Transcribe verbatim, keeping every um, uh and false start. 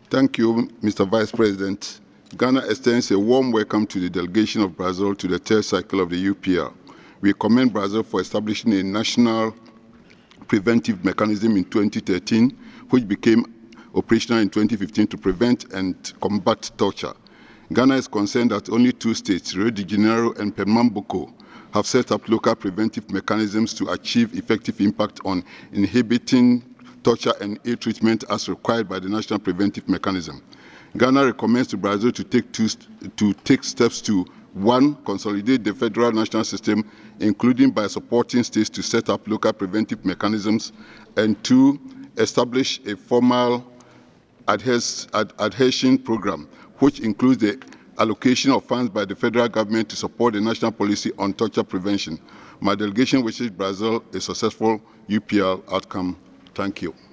Thank you, Mister Vice President. Ghana extends a warm welcome to the delegation of Brazil to the third cycle of the U P R. We commend Brazil for establishing a national preventive mechanism in twenty thirteen, which became operational in twenty fifteen to prevent and combat torture. Ghana is concerned that only two states, Rio de Janeiro and Pernambuco, have set up local preventive mechanisms to achieve effective impact on inhibiting torture and ill treatment as required by the National Preventive Mechanism. Ghana recommends to Brazil to take, two, to take steps to one, consolidate the federal national system, including by supporting states to set up local preventive mechanisms, and two, establish a formal adhesion program, which includes the allocation of funds by the federal government to support the national policy on torture prevention. My delegation wishes Brazil a successful U P R outcome. Thank you.